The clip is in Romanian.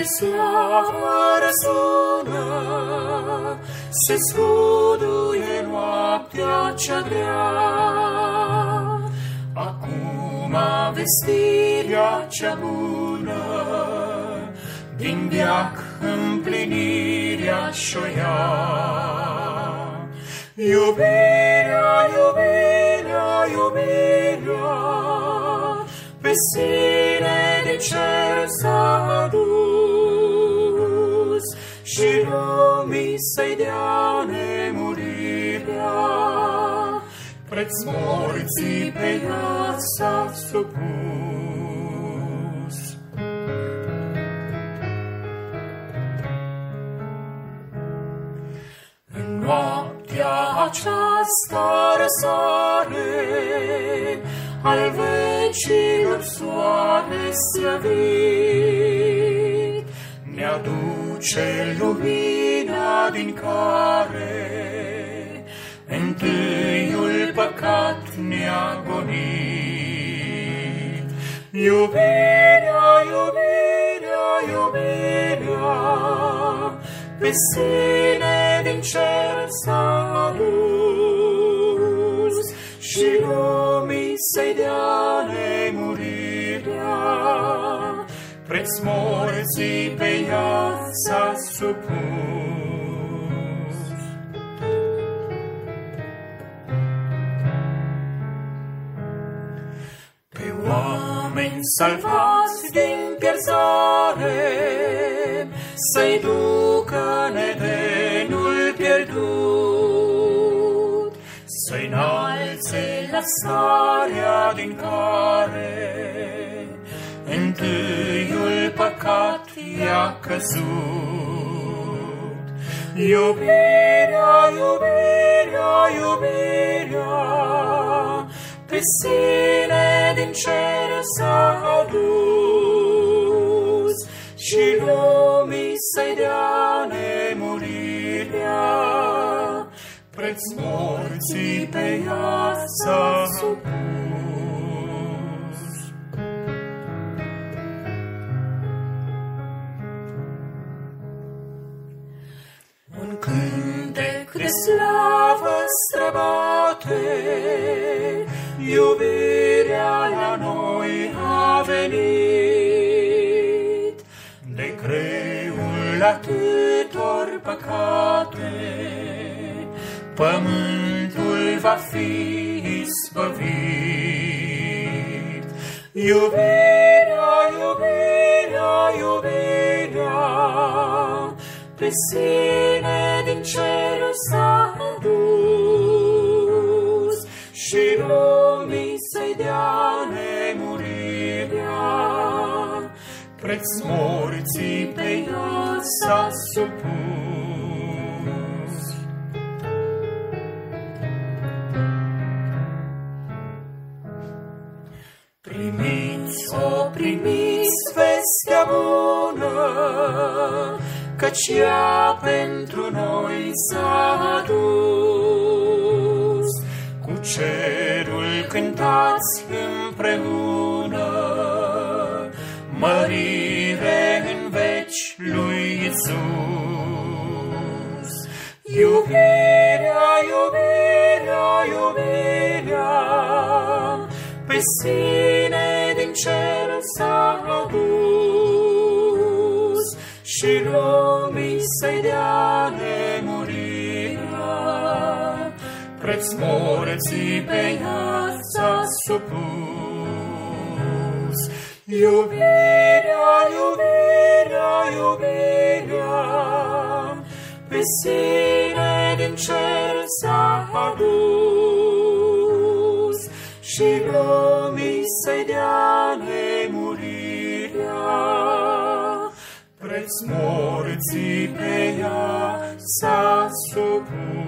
de slavă răsună, se scuduie noaptea cea grea. Acum vestirea cea bună, din veac împlinirea și-o ia. Iubirea, iubirea, iubirea, pe sine de cer s-a dus, și lumii să-i dea nemurirea, preț morții pe ea s-a supus. În noaptea aceasta răsare al vecilor soare slăvit, ne aduce lumina din care întâiul păcat ne-a gonit. Iubirea, iubirea, iubirea, pe sine din cer s-a dus, și lumii să-i dea nemurirea, preț morții pe ea s-a supus. Pe oameni salvați din pierzare, să-i ducă nedenul pierdut, să-i înalțe la starea din care întâiul păcat i-a căzut. Iubirea, iubirea, iubirea, pe sine din cer s-a dus, și lumii să-i dea nemurirea, preț morții pe ea s-a supus. Un cântec de slavă străbate, iubirea la noi a venit, de greul atâtor păcate, pământul va fi izbăvit. Iubirea, iubirea, iubirea, pe sine din cer s-a dus, și lumii să-i dea nemurirea, preț morții pe ea s-a supus. Primiți vestea bună, căci ea pentru noi s-a adus. Cu cerul cântați împreună, mărire în veci lui Iisus. Iubirea, iubirea, iubirea, pe sine din cer s-a adus, și lumii să-i dea nemurirea, preț morții pe ea s-a supus. Iubirea, iubirea, iubirea, pe sine din cer s-a adus, și lumii să-i dea nemurirea, preț morții pe ea s-a supus.